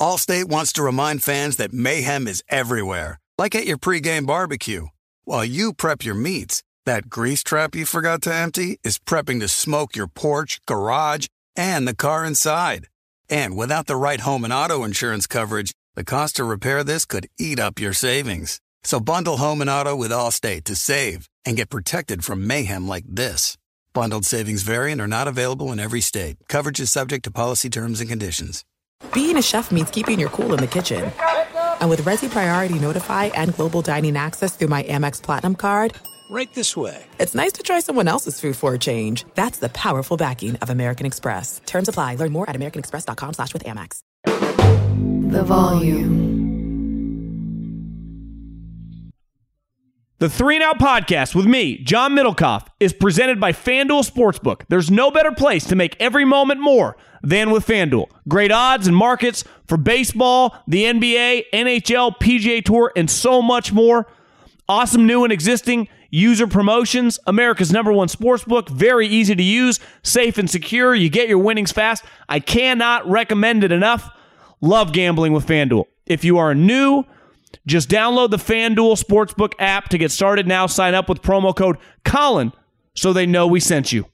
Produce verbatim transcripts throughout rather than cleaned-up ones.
Allstate wants to remind fans that mayhem is everywhere, like at your pregame barbecue. While you prep your meats, that grease trap you forgot to empty is prepping to smoke your porch, garage, and the car inside. And without the right home and auto insurance coverage, the cost to repair this could eat up your savings. So bundle home and auto with Allstate to save and get protected from mayhem like this. Bundled savings vary and are not available in every state. Coverage is subject to policy terms and conditions. Being a chef means keeping your cool in the kitchen. And with Resi Priority Notify and Global Dining Access through my Amex Platinum card, right this way. It's nice to try someone else's food for a change. That's the powerful backing of American Express. Terms apply. Learn more at americanexpress.com slash with Amex. The Volume. The Three and Out Podcast with me, John Middlecoff, is presented by FanDuel Sportsbook. There's no better place to make every moment more than with FanDuel. Great odds and markets for baseball, the N B A, N H L, P G A Tour, and so much more. Awesome new and existing user promotions. America's number one sportsbook. Very easy to use, safe and secure. You get your winnings fast. I cannot recommend it enough. Love gambling with FanDuel. If you are new, just download the FanDuel Sportsbook app to get started now. Sign up with promo code Colin so they know we sent you.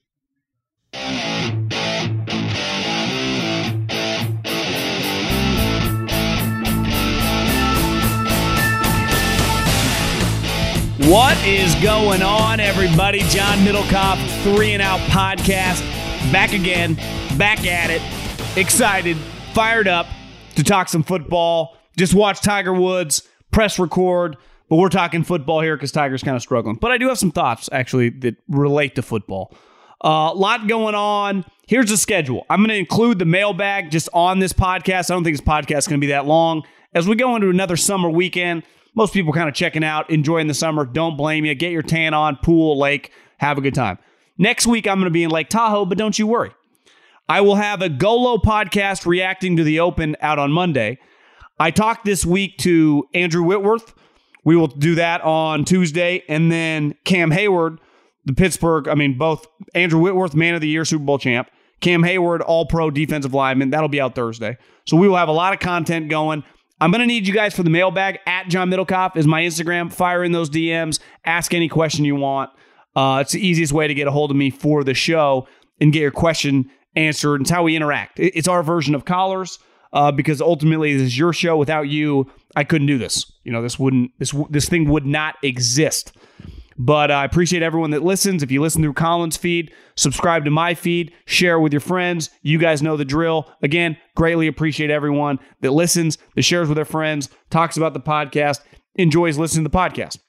What is going on, everybody? John Middlecoff, Three and Out Podcast. Back again, back at it. Excited, fired up to talk some football. Just watch Tiger Woods press record, but we're talking football here because Tiger's kind of struggling. But I do have some thoughts, actually, that relate to football. A uh, lot going on. Here's the schedule. I'm going to include the mailbag just on this podcast. I don't think this podcast is going to be that long. As we go into another summer weekend, most people kind of checking out, enjoying the summer. Don't blame you. Get your tan on, pool, lake, have a good time. Next week, I'm going to be in Lake Tahoe, but don't you worry. I will have a Golo podcast reacting to the Open out on Monday. I talked this week to Andrew Whitworth. We will do that on Tuesday. And then Cam Hayward, the Pittsburgh, I mean, both Andrew Whitworth, Man of the Year, Super Bowl champ. Cam Hayward, All-Pro defensive lineman. That'll be out Thursday. So we will have a lot of content going. I'm going to need you guys for the mailbag. At John Middlecoff is my Instagram. Fire in those D Ms. Ask any question you want. Uh, it's the easiest way to get a hold of me for the show and get your question answered. It's how we interact. It's our version of callers uh, because ultimately this is your show. Without you, I couldn't do this. You know, this wouldn't. This this thing would not exist. But I appreciate everyone that listens. If you listen through Colin's feed, subscribe to my feed, share with your friends. You guys know the drill. Again, greatly appreciate everyone that listens, that shares with their friends, talks about the podcast, enjoys listening to the podcast.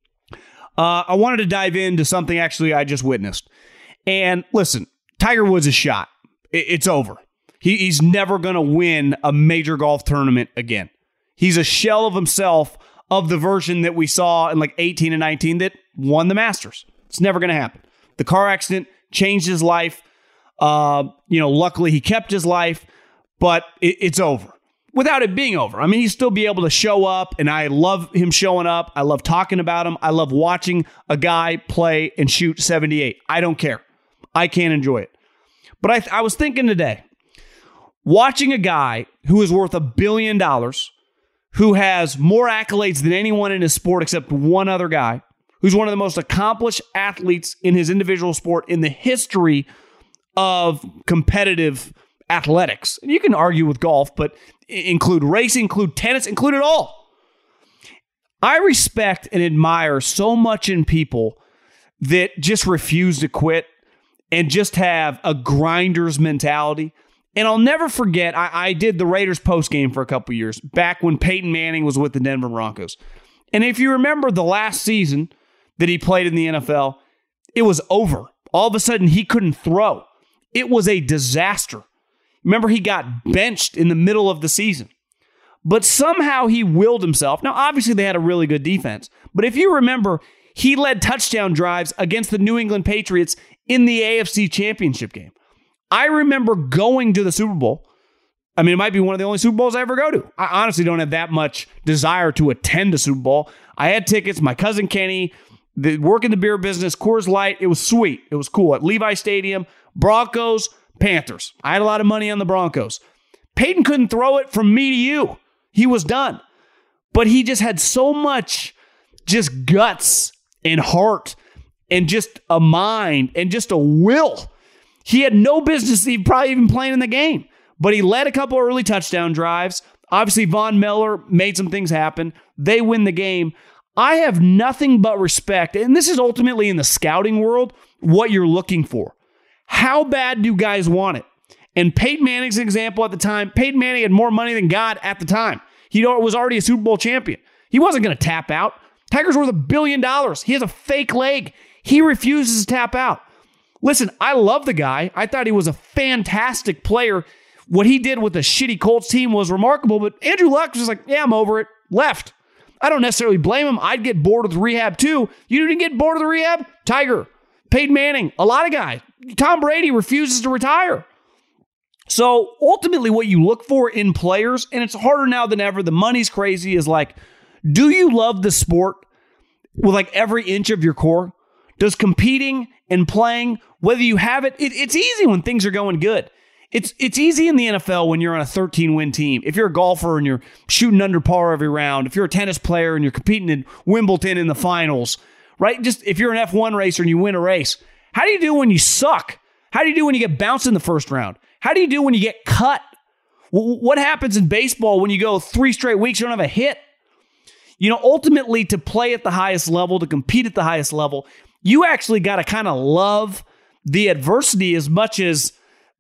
Uh, I wanted to dive into something actually I just witnessed. And listen, Tiger Woods is shot. It's over. He, he's never going to win a major golf tournament again. He's a shell of himself of the version that we saw in like eighteen and nineteen that won the Masters. It's never going to happen. The car accident changed his life. Uh, you know, luckily he kept his life, but it, it's over. Without it being over. I mean, he'd still be able to show up, and I love him showing up. I love talking about him. I love watching a guy play and shoot seventy-eight. I don't care. I can't enjoy it. But I, th- I was thinking today, watching a guy who is worth a billion dollars, who has more accolades than anyone in his sport except one other guy, who's one of the most accomplished athletes in his individual sport in the history of competitive athletics. And you can argue with golf, but include racing, include tennis, include it all. I respect and admire so much in people that just refuse to quit and just have a grinder's mentality. And I'll never forget, I, I did the Raiders postgame for a couple years, back when Peyton Manning was with the Denver Broncos. And if you remember the last season that he played in the N F L, it was over. All of a sudden, he couldn't throw. It was a disaster. Remember, he got benched in the middle of the season. But somehow he willed himself. Now, obviously, they had a really good defense. But if you remember, he led touchdown drives against the New England Patriots in the A F C Championship game. I remember going to the Super Bowl. I mean, it might be one of the only Super Bowls I ever go to. I honestly don't have that much desire to attend a Super Bowl. I had tickets. My cousin Kenny, the, work in the beer business, Coors Light. It was sweet. It was cool. At Levi Stadium, Broncos, Panthers. I had a lot of money on the Broncos. Peyton couldn't throw it from me to you. He was done. But he just had so much just guts and heart and just a mind and just a will. He had no business even probably even playing in the game. But he led a couple early touchdown drives. Obviously, Von Miller made some things happen. They win the game. I have nothing but respect, and this is ultimately in the scouting world, what you're looking for. How bad do guys want it? And Peyton Manning's an example at the time. Peyton Manning had more money than God at the time. He was already a Super Bowl champion. He wasn't going to tap out. Tiger's worth a billion dollars. He has a fake leg. He refuses to tap out. Listen, I love the guy. I thought he was a fantastic player. What he did with the shitty Colts team was remarkable, but Andrew Luck was like, yeah, I'm over it. Left. I don't necessarily blame him. I'd get bored with rehab too. You didn't get bored of the rehab? Tiger, Peyton Manning, a lot of guys. Tom Brady refuses to retire. So ultimately what you look for in players, and it's harder now than ever, the money's crazy, is like, do you love the sport with like every inch of your core? Does competing and playing, whether you have it, it it's easy when things are going good. It's it's easy in the N F L when you're on a thirteen-win team. If you're a golfer and you're shooting under par every round, if you're a tennis player and you're competing in Wimbledon in the finals, right? Just if you're an F one racer and you win a race, how do you do when you suck? How do you do when you get bounced in the first round? How do you do when you get cut? What happens in baseball when you go three straight weeks, you don't have a hit? You know, ultimately, to play at the highest level, to compete at the highest level, you actually got to kind of love the adversity as much as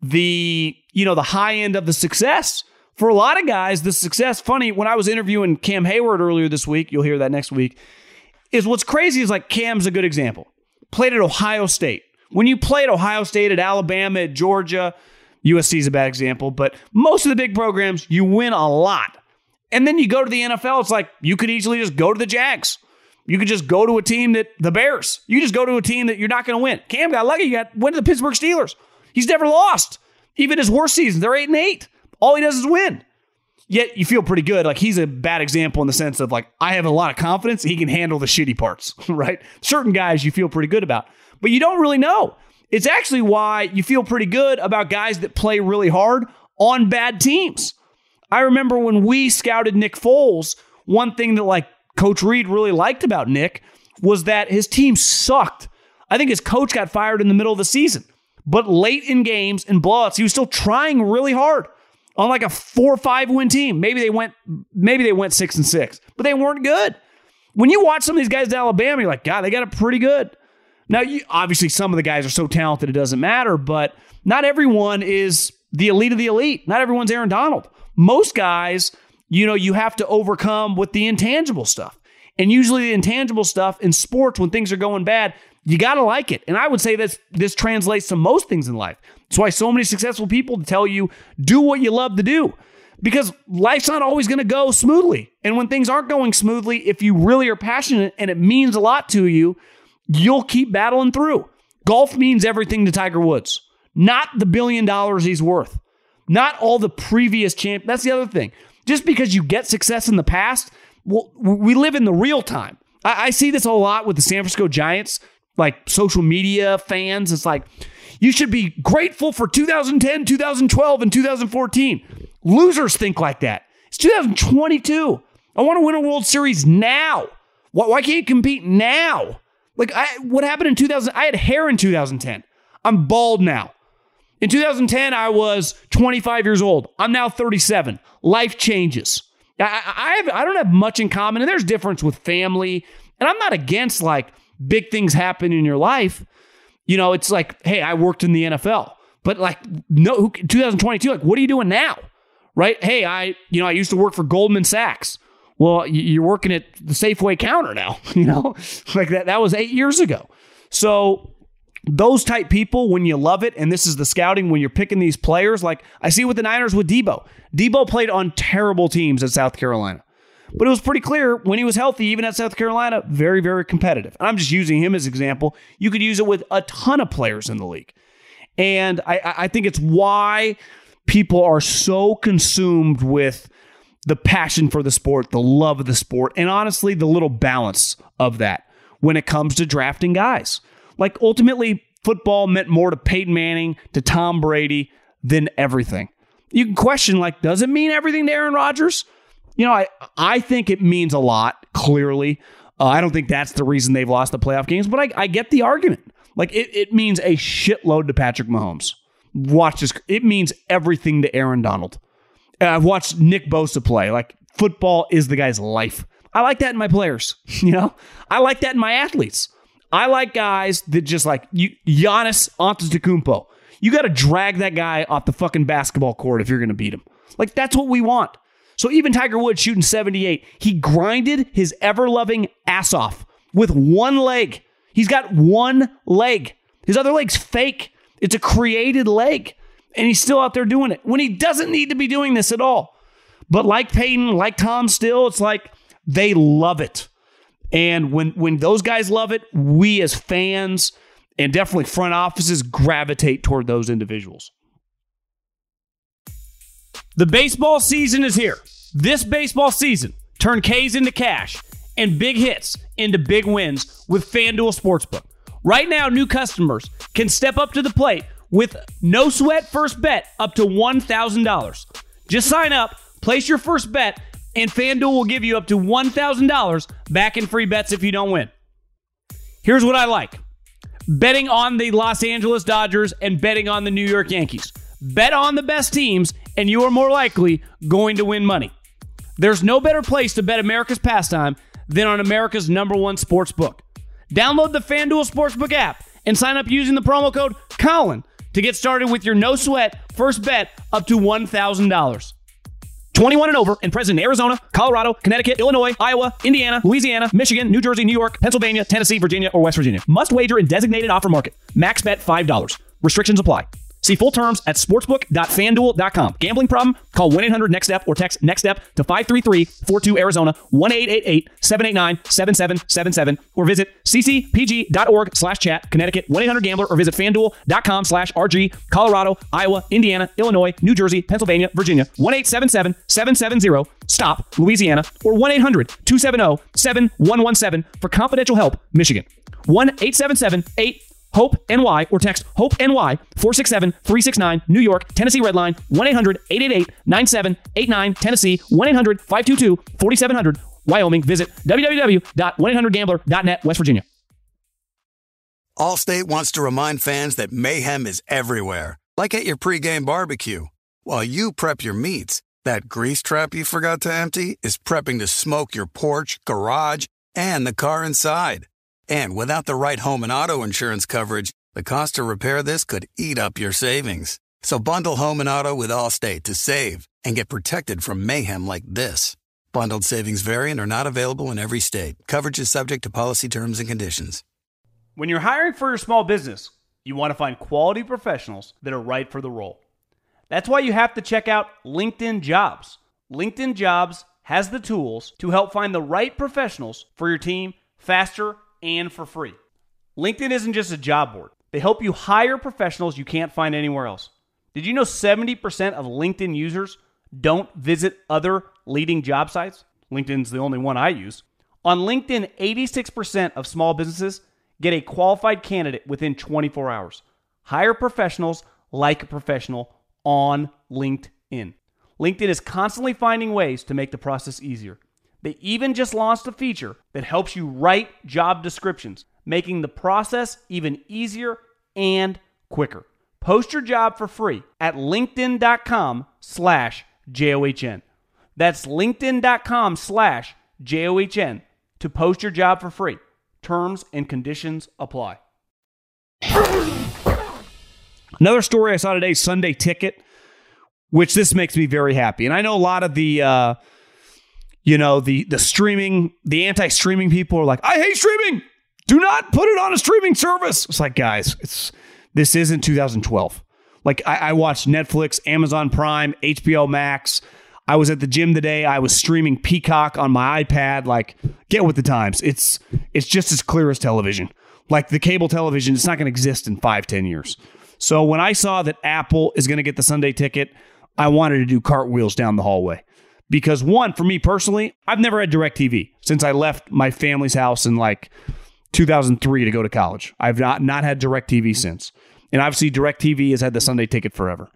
the, you know, the high end of the success. For a lot of guys, the success, funny, when I was interviewing Cam Hayward earlier this week, you'll hear that next week, is what's crazy is like Cam's a good example. Played at Ohio State. When you play at Ohio State, at Alabama, at Georgia, U S C is a bad example, but most of the big programs, you win a lot. And then you go to the N F L, it's like you could easily just go to the Jags. You could just go to a team that, the Bears. You just go to a team that you're not going to win. Cam got lucky. He got, went to the Pittsburgh Steelers. He's never lost. Even his worst season, they're eight and eight. All he does is win. Yet you feel pretty good. Like he's a bad example in the sense of like, I have a lot of confidence. He can handle the shitty parts, right? Certain guys you feel pretty good about, but you don't really know. It's actually why you feel pretty good about guys that play really hard on bad teams. I remember when we scouted Nick Foles, one thing that like Coach Reed really liked about Nick was that his team sucked. I think his coach got fired in the middle of the season, but late in games and blowouts, he was still trying really hard on like a four or five win team. Maybe they went, maybe they went six and six, but they weren't good. When you watch some of these guys at Alabama, you're like, God, they got it pretty good. Now, you, obviously, some of the guys are so talented it doesn't matter, but not everyone is the elite of the elite. Not everyone's Aaron Donald. Most guys, you know, you have to overcome with the intangible stuff. And usually the intangible stuff in sports, when things are going bad, you got to like it. And I would say this, this translates to most things in life. That's why so many successful people tell you, do what you love to do. Because life's not always going to go smoothly. And when things aren't going smoothly, if you really are passionate and it means a lot to you, you'll keep battling through. Golf means everything to Tiger Woods. Not the billion dollars he's worth. Not all the previous champ. That's the other thing. Just because you get success in the past, well, we live in the real time. I, I see this a lot with the San Francisco Giants, like social media fans. It's like, you should be grateful for two thousand ten, two thousand twelve, and two thousand fourteen. Losers think like that. It's two thousand twenty-two. I want to win a World Series now. Why, why can't you compete now? Like, I, what happened in two thousand? I had hair in two thousand ten. I'm bald now. In two thousand ten, I was twenty-five years old. I'm now thirty-seven. Life changes. I, I, have, I don't have much in common, and there's difference with family. And I'm not against, like, big things happen in your life. You know, it's like, hey, I worked in the N F L. But, like, no, twenty twenty-two, like, what are you doing now? Right? Hey, I, you know, I used to work for Goldman Sachs. Well, you're working at the Safeway counter now, you know, like that, that was eight years ago. So those type people, when you love it, and this is the scouting, when you're picking these players, like I see with the Niners with Debo. Debo played on terrible teams at South Carolina, but it was pretty clear when he was healthy, even at South Carolina, very, very competitive. And I'm just using him as an example. You could use it with a ton of players in the league. And I, I think it's why people are so consumed with the passion for the sport, the love of the sport, and honestly, the little balance of that when it comes to drafting guys. Like, ultimately, football meant more to Peyton Manning, to Tom Brady, than everything. You can question, like, does it mean everything to Aaron Rodgers? You know, I, I think it means a lot, clearly. Uh, I don't think that's the reason they've lost the playoff games, but I, I get the argument. Like, it, it means a shitload to Patrick Mahomes. Watch this. It means everything to Aaron Donald. And I've watched Nick Bosa play. Like, football is the guy's life. I like that in my players. You know, I like that in my athletes. I like guys that just like you, Giannis Antetokounmpo. You got to drag that guy off the fucking basketball court if you're going to beat him. Like, that's what we want. So even Tiger Woods shooting seventy-eight, he grinded his ever-loving ass off with one leg. He's got one leg. His other leg's fake. It's a created leg. And he's still out there doing it when he doesn't need to be doing this at all. But like Peyton, like Tom Still, it's like they love it. And when, when those guys love it, we as fans and definitely front offices gravitate toward those individuals. The baseball season is here. This baseball season, turn K's into cash and big hits into big wins with FanDuel Sportsbook. Right now, new customers can step up to the plate with no sweat first bet up to one thousand dollars. Just sign up, place your first bet, and FanDuel will give you up to one thousand dollars back in free bets if you don't win. Here's what I like. Betting on the Los Angeles Dodgers and betting on the New York Yankees. Bet on the best teams, and you are more likely going to win money. There's no better place to bet America's pastime than on America's number one sports book. Download the FanDuel Sportsbook app and sign up using the promo code Colin to get started with your no-sweat first bet up to one thousand dollars. twenty-one and over and present in Arizona, Colorado, Connecticut, Illinois, Iowa, Indiana, Louisiana, Michigan, New Jersey, New York, Pennsylvania, Tennessee, Virginia, or West Virginia. Must wager in designated offer market. Max bet five dollars. Restrictions apply. See full terms at sportsbook dot fan duel dot com. Gambling problem? Call one eight hundred next step or text NEXTSTEP to five three three four two Arizona, one eight eight eight seven eight nine seven seven seven seven, or visit c c p g dot org slash chat, Connecticut, one eight hundred gambler, or visit fan duel dot com slash r g, Colorado, Iowa, Indiana, Illinois, New Jersey, Pennsylvania, Virginia, one eight seven seven seven seven zero, stop, Louisiana, or one eight hundred two seven zero seven one one seven for confidential help, Michigan. one eight seven seven eight HOPE-N Y or text HOPE-N Y four six seven three six nine, New York, Tennessee Redline, one eight hundred eight eight eight nine seven eight nine, Tennessee, one eight hundred five two two four seven zero zero, Wyoming. Visit w w w dot one eight hundred gambler dot net, West Virginia. Allstate wants to remind fans that mayhem is everywhere, like at your pregame barbecue. While you prep your meats, that grease trap you forgot to empty is prepping to smoke your porch, garage, and the car inside. And without the right home and auto insurance coverage, the cost to repair this could eat up your savings. So bundle home and auto with Allstate to save and get protected from mayhem like this. Bundled savings vary and are not available in every state. Coverage is subject to policy terms and conditions. When you're hiring for your small business, you want to find quality professionals that are right for the role. That's why you have to check out LinkedIn Jobs. LinkedIn Jobs has the tools to help find the right professionals for your team faster and for free. LinkedIn isn't just a job board. They help you hire professionals you can't find anywhere else. Did you know seventy percent of LinkedIn users don't visit other leading job sites? LinkedIn's the only one I use. On LinkedIn, eighty-six percent of small businesses get a qualified candidate within twenty-four hours. Hire professionals like a professional on LinkedIn. LinkedIn is constantly finding ways to make the process easier. They even just launched a feature that helps you write job descriptions, making the process even easier and quicker. Post your job for free at linkedin.com slash J-O-H-N. That's linkedin.com slash J-O-H-N to post your job for free. Terms and conditions apply. Another story I saw today, Sunday Ticket, which this makes me very happy. And I know a lot of the... Uh, You know, the the streaming, the anti-streaming people are like, I hate streaming. Do not put it on a streaming service. It's like, guys, it's this isn't two thousand twelve. Like, I, I watched Netflix, Amazon Prime, H B O Max. I was at the gym today. I was streaming Peacock on my iPad. Like, get with the times. It's it's just as clear as television. Like, the cable television, it's not going to exist in five, ten years. So when I saw that Apple is going to get the Sunday Ticket, I wanted to do cartwheels down the hallway. Because one, for me personally, I've never had DirecTV since I left my family's house in like two thousand three to go to college. I've not, not had DirecTV since. And obviously DirecTV has had the Sunday Ticket forever.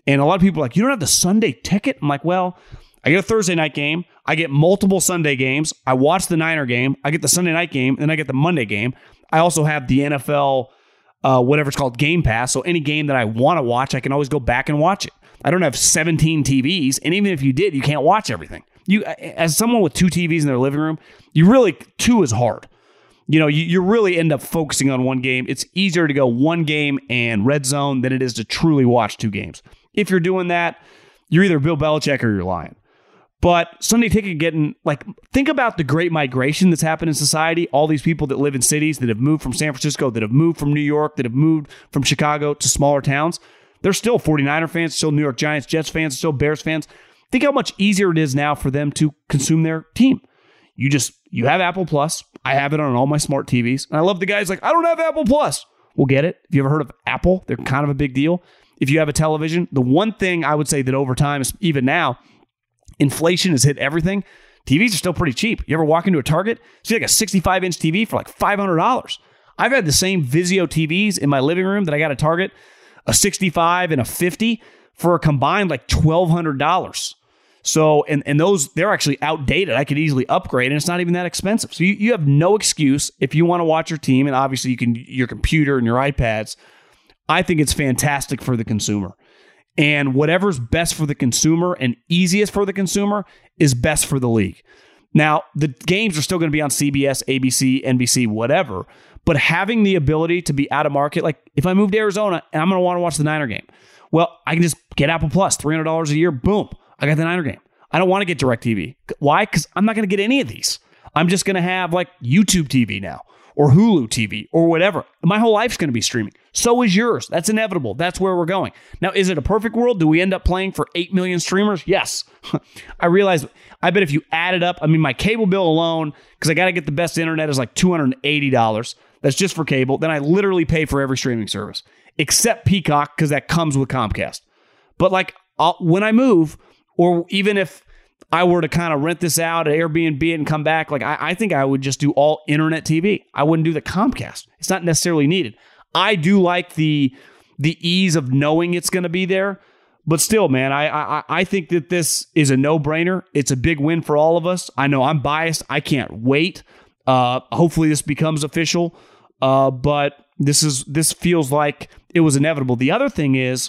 And a lot of people are like, you don't have the Sunday ticket? I'm like, well, I get a Thursday night game. I get multiple Sunday games. I watch the Niner game. I get the Sunday night game. And then I get the Monday game. I also have the N F L, uh, whatever it's called, Game Pass. So any game that I want to watch, I can always go back and watch it. I don't have seventeen T Vs. And even if you did, you can't watch everything. You, as someone with two T Vs in their living room, you really, two is hard. You know, you, you really end up focusing on one game. It's easier to go one game and red zone than it is to truly watch two games. If you're doing that, you're either Bill Belichick or you're lying. But Sunday ticket getting, like, think about the great migration that's happened in society. All these people that live in cities, that have moved from San Francisco, that have moved from New York, that have moved from Chicago to smaller towns. They're still 49er fans, still New York Giants, Jets fans, still Bears fans. Think how much easier it is now for them to consume their team. You just, you have Apple Plus. I have it on all my smart T Vs. And I love the guys like, I don't have Apple Plus. We'll get it. If you ever heard of Apple, they're kind of a big deal. If you have a television, the one thing I would say that over time, is even now, inflation has hit everything. T Vs are still pretty cheap. You ever walk into a Target, see like a sixty-five inch T V for like five hundred dollars. I've had the same Vizio T Vs in my living room that I got at Target, a sixty-five and a fifty for a combined like twelve hundred dollars. So, and, and those, they're actually outdated. I could easily upgrade, and it's not even that expensive. So you, you have no excuse if you want to watch your team, and obviously you can, your computer and your iPads. I think it's fantastic for the consumer. And whatever's best for the consumer and easiest for the consumer is best for the league. Now, the games are still going to be on C B S, A B C, N B C, whatever. But having the ability to be out of market, like if I move to Arizona and I'm going to want to watch the Niner game, well, I can just get Apple Plus, three hundred dollars a year, boom, I got the Niner game. I don't want to get DirecTV. Why? Because I'm not going to get any of these. I'm just going to have like YouTube T V now, or Hulu T V, or whatever. My whole life's going to be streaming. So is yours. That's inevitable. That's where we're going. Now, is it a perfect world? Do we end up playing for eight million streamers? Yes. I realize, I bet if you add it up, I mean, my cable bill alone, because I got to get the best internet, is like two hundred eighty dollars. That's just for cable. Then I literally pay for every streaming service, except Peacock, because that comes with Comcast. But like I'll, when I move, or even if I were to kind of rent this out at Airbnb and come back, like I, I think I would just do all internet T V. I wouldn't do the Comcast. It's not necessarily needed. I do like the the ease of knowing it's going to be there, but still, man, I, I I think that this is a no-brainer. It's a big win for all of us. I know I'm biased. I can't wait. Uh, hopefully, this becomes official. Uh, but this is this feels like it was inevitable. The other thing is.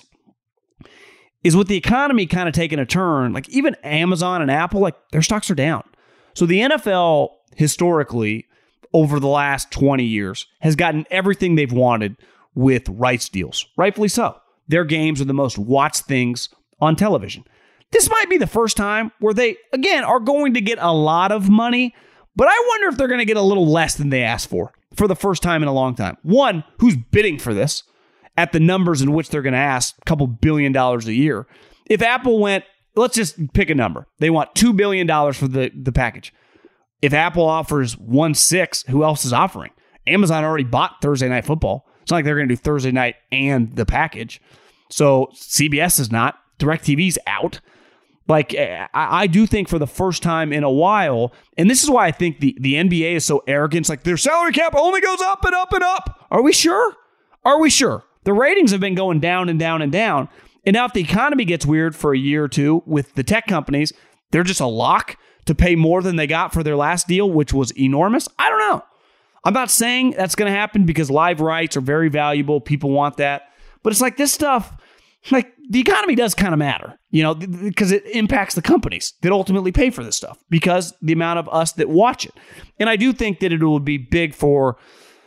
is with the economy kind of taking a turn, like even Amazon and Apple, like their stocks are down. So the N F L historically, over the last twenty years, has gotten everything they've wanted with rights deals. Rightfully so. Their games are the most watched things on television. This might be the first time where they, again, are going to get a lot of money, but I wonder if they're going to get a little less than they asked for, for the first time in a long time. One, who's bidding for this? At the numbers in which they're going to ask, a couple billion dollars a year. If Apple went, let's just pick a number. They want two billion dollars for the, the package. If Apple offers one point six, who else is offering? Amazon already bought Thursday Night Football. It's not like they're going to do Thursday night and the package. So C B S is not. DirecTV's out. Like, I, I do think for the first time in a while, and this is why I think the, the N B A is so arrogant. It's like their salary cap only goes up and up and up. Are we sure? Are we sure? The ratings have been going down and down and down. And now if the economy gets weird for a year or two with the tech companies, they're just a lock to pay more than they got for their last deal, which was enormous. I don't know. I'm not saying that's going to happen because live rights are very valuable. People want that. But it's like this stuff, like the economy does kind of matter, you know, because it impacts the companies that ultimately pay for this stuff because the amount of us that watch it. And I do think that it would be big for,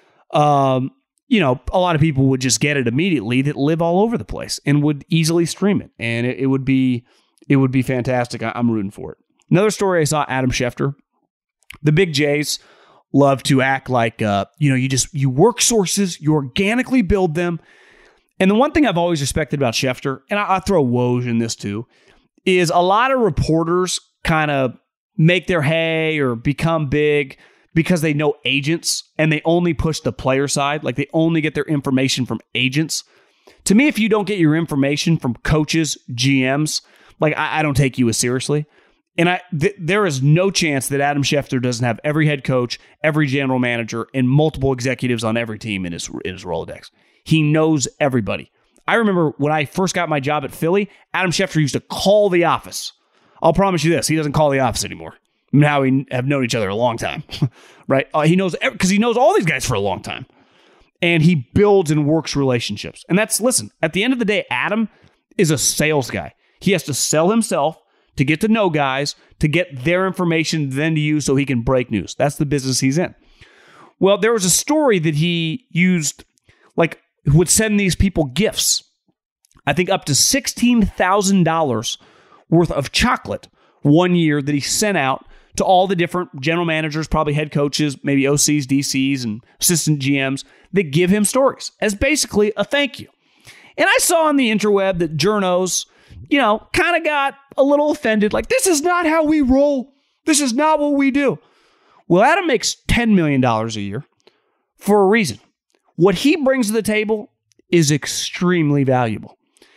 um, you know, a lot of people would just get it immediately that live all over the place and would easily stream it. And it, it would be it would be fantastic. I, I'm rooting for it. Another story I saw, Adam Schefter. The big Jays love to act like, uh, you know, you just, you work sources, you organically build them. And the one thing I've always respected about Schefter, and I, I throw Woj in this too, is a lot of reporters kind of make their hay or become big because they know agents and they only push the player side. Like they only get their information from agents. To me, if you don't get your information from coaches, G Ms, like I, I don't take you as seriously. And I, th- there is no chance that Adam Schefter doesn't have every head coach, every general manager, and multiple executives on every team in his, in his Rolodex. He knows everybody. I remember when I first got my job at Philly, Adam Schefter used to call the office. I'll promise you this, he doesn't call the office anymore. Now we have known each other a long time, right? Uh, he knows, because he knows all these guys for a long time. And he builds and works relationships. And that's, listen, at the end of the day, Adam is a sales guy. He has to sell himself to get to know guys, to get their information then to use so he can break news. That's the business he's in. Well, there was a story that he used, like, would send these people gifts. I think up to sixteen thousand dollars worth of chocolate one year that he sent out to all the different general managers, probably head coaches, maybe O Cs, D Cs, and assistant G Ms that give him stories as basically a thank you. And I saw on the interweb that journos, you know, kind of got a little offended, like, this is not how we roll. This is not what we do. Well, Adam makes ten million dollars a year for a reason. What he brings to the table is extremely valuable.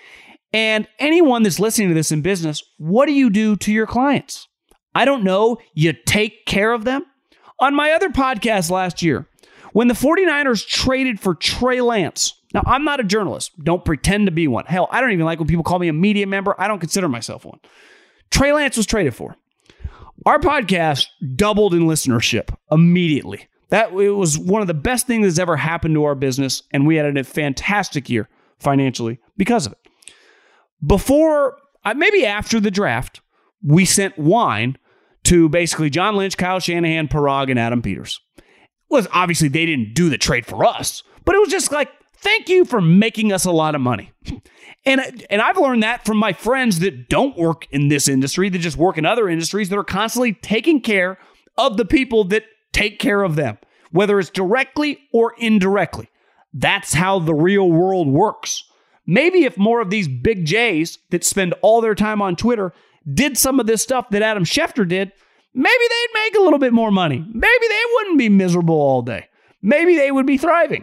And anyone that's listening to this in business, what do you do to your clients? I don't know. You take care of them? On my other podcast last year, when the 49ers traded for Trey Lance. Now, I'm not a journalist. Don't pretend to be one. Hell, I don't even like when people call me a media member. I don't consider myself one. Trey Lance was traded for. Our podcast doubled in listenership immediately. That it was one of the best things that's ever happened to our business, and we had a fantastic year financially because of it. Before, maybe after the draft, we sent wine to basically John Lynch, Kyle Shanahan, Parag, and Adam Peters. Well, obviously, they didn't do the trade for us, but it was just like, thank you for making us a lot of money. And, and I've learned that from my friends that don't work in this industry, that just work in other industries that are constantly taking care of the people that take care of them, whether it's directly or indirectly. That's how the real world works. Maybe if more of these big J's that spend all their time on Twitter did some of this stuff that Adam Schefter did, maybe they'd make a little bit more money. Maybe they wouldn't be miserable all day. Maybe they would be thriving.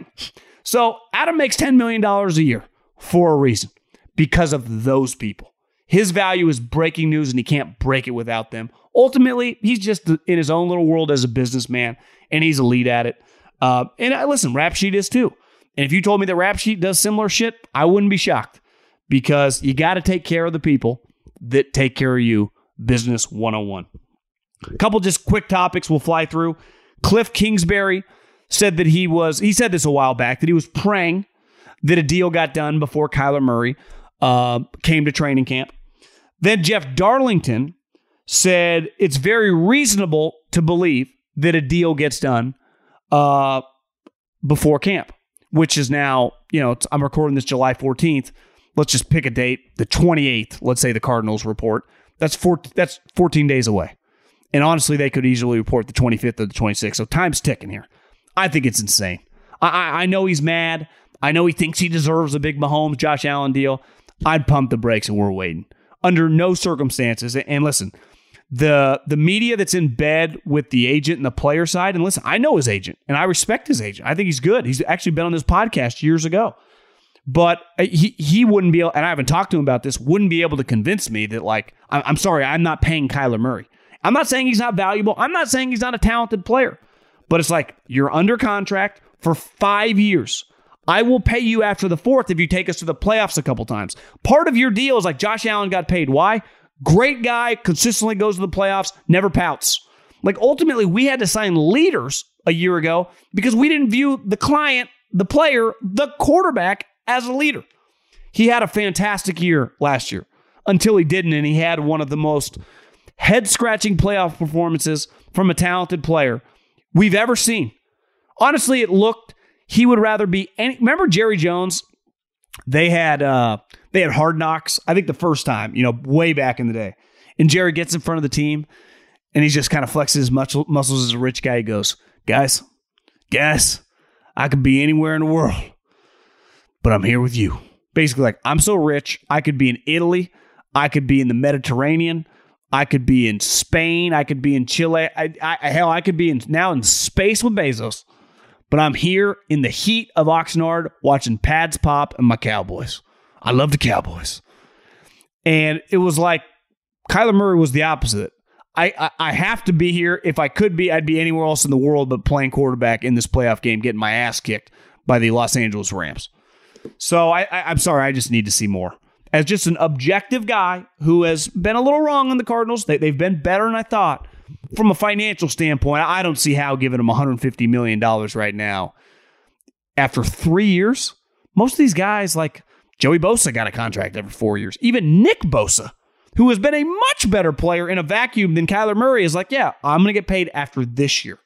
So Adam makes ten million dollars a year for a reason, because of those people. His value is breaking news, and he can't break it without them. Ultimately, he's just in his own little world as a businessman, and he's a lead at it. Uh, and I, listen, Rap Sheet is too. And if you told me that Rap Sheet does similar shit, I wouldn't be shocked, because you got to take care of the people that take care of you. Business one oh one. A couple just quick topics we'll fly through. Cliff Kingsbury said that he was, he said this a while back, that he was praying that a deal got done before Kyler Murray uh, came to training camp. Then Jeff Darlington said it's very reasonable to believe that a deal gets done uh, before camp, which is now, you know, I'm recording this July fourteenth. Let's just pick a date, the twenty-eighth, let's say the Cardinals report. That's four, that's fourteen days away. And honestly, they could easily report the twenty-fifth or the twenty-sixth. So time's ticking here. I think it's insane. I, I, I know he's mad. I know he thinks he deserves a big Mahomes, Josh Allen deal. I'd pump the brakes and we're waiting. Under no circumstances. And listen, the the media that's in bed with the agent and the player side, and listen, I know his agent and I respect his agent. I think he's good. He's actually been on this podcast years ago. But he he wouldn't be able, and I haven't talked to him about this, wouldn't be able to convince me that, like, I'm sorry, I'm not paying Kyler Murray. I'm not saying he's not valuable. I'm not saying he's not a talented player. But it's like, you're under contract for five years. I will pay you after the fourth if you take us to the playoffs a couple times. Part of your deal is like Josh Allen got paid. Why? Great guy, consistently goes to the playoffs, never pouts. Like, ultimately, we had to sign leaders a year ago because we didn't view the client, the player, the quarterback as a leader. He had a fantastic year last year until he didn't, and he had one of the most head-scratching playoff performances from a talented player we've ever seen. Honestly, it looked, he would rather be any, remember Jerry Jones? They had uh, they had Hard Knocks, I think the first time, you know, way back in the day. And Jerry gets in front of the team, and he just kind of flexes his muscle, muscles as a rich guy. He goes, guys, guys, I could be anywhere in the world, but I'm here with you. Basically, like, I'm so rich, I could be in Italy, I could be in the Mediterranean, I could be in Spain, I could be in Chile, I, I, hell, I could be in now in space with Bezos, but I'm here in the heat of Oxnard watching pads pop and my Cowboys. I love the Cowboys. And it was like, Kyler Murray was the opposite. I, I, I have to be here. If I could be, I'd be anywhere else in the world but playing quarterback in this playoff game, getting my ass kicked by the Los Angeles Rams. So I, I, I'm sorry, I just need to see more. As just an objective guy who has been a little wrong on the Cardinals, they, they've been better than I thought. From a financial standpoint, I don't see how giving them one hundred fifty million dollars right now after three years. Most of these guys, like Joey Bosa, got a contract every four years. Even Nick Bosa, who has been a much better player in a vacuum than Kyler Murray, is like, yeah, I'm going to get paid after this year.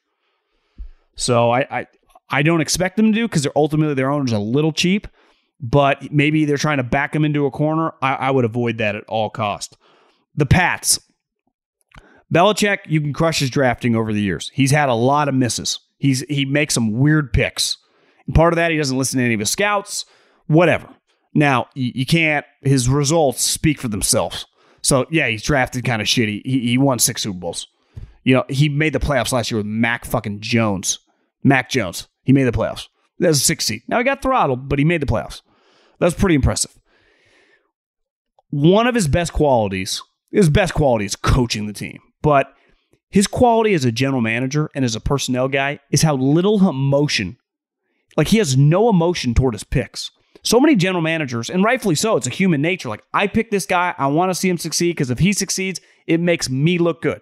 So I I, I don't expect them to do because they're ultimately their owners a little cheap, but maybe they're trying to back them into a corner. I, I would avoid that at all cost. The Pats. Belichick, you can crush his drafting over the years. He's had a lot of misses. He's He makes some weird picks. And part of that, he doesn't listen to any of his scouts, whatever. Now, you, you can't, his results speak for themselves. So, yeah, he's drafted kind of shitty. He, he won six Super Bowls. You know, he made the playoffs last year with Mac fucking Jones. Mac Jones. He made the playoffs. That was a six seed. Now, he got throttled, but he made the playoffs. That was pretty impressive. One of his best qualities, his best quality is coaching the team. But his quality as a general manager and as a personnel guy is how little emotion, like he has no emotion toward his picks. So many general managers, and rightfully so, it's a human nature. Like, I pick this guy, I want to see him succeed because if he succeeds, it makes me look good.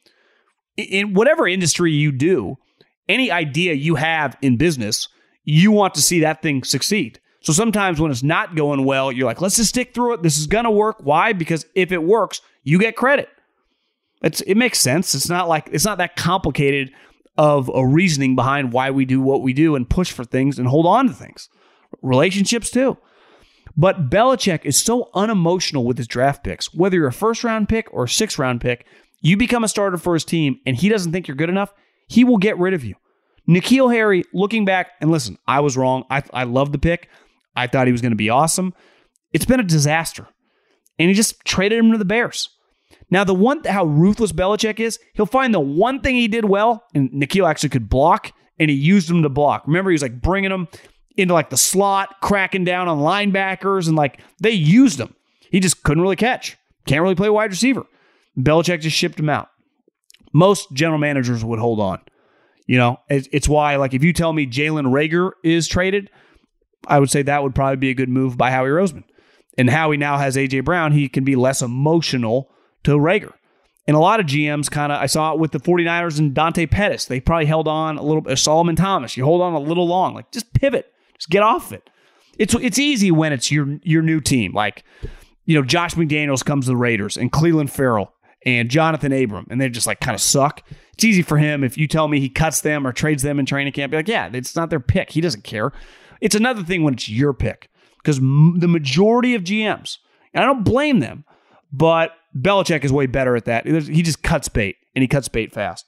In whatever industry you do, any idea you have in business, you want to see that thing succeed. So sometimes when it's not going well, you're like, let's just stick through it. This is going to work. Why? Because if it works, you get credit. It's, it makes sense. It's not like it's not that complicated of a reasoning behind why we do what we do and push for things and hold on to things. Relationships too. But Belichick is so unemotional with his draft picks. Whether you're a first round pick or a sixth round pick, you become a starter for his team and he doesn't think you're good enough, he will get rid of you. N'Keal Harry, looking back, and listen, I was wrong. I, I love the pick. I thought he was going to be awesome. It's been a disaster. And he just traded him to the Bears. Now, the one, how ruthless Belichick is, he'll find the one thing he did well, and N'Keal actually could block, and he used him to block. Remember, he was like bringing him into like the slot, cracking down on linebackers, and like they used him. He just couldn't really catch. Can't really play wide receiver. Belichick just shipped him out. Most general managers would hold on. You know, it's why, like, if you tell me Jalen Reagor is traded, I would say that would probably be a good move by Howie Roseman. And Howie now has A J Brown. He can be less emotional to Reagor. And a lot of G Ms kind of, I saw it with the 49ers and Dante Pettis. They probably held on a little bit. Solomon Thomas, you hold on a little long. Like, just pivot. Just get off it. It's it's easy when it's your your new team. Like, you know, Josh McDaniels comes to the Raiders and Cleveland Farrell and Jonathan Abram, and they just like kind of suck. It's easy for him if you tell me he cuts them or trades them in training camp. Be like, yeah, it's not their pick. He doesn't care. It's another thing when it's your pick because m- the majority of G Ms, and I don't blame them, but Belichick is way better at that. He just cuts bait, and he cuts bait fast.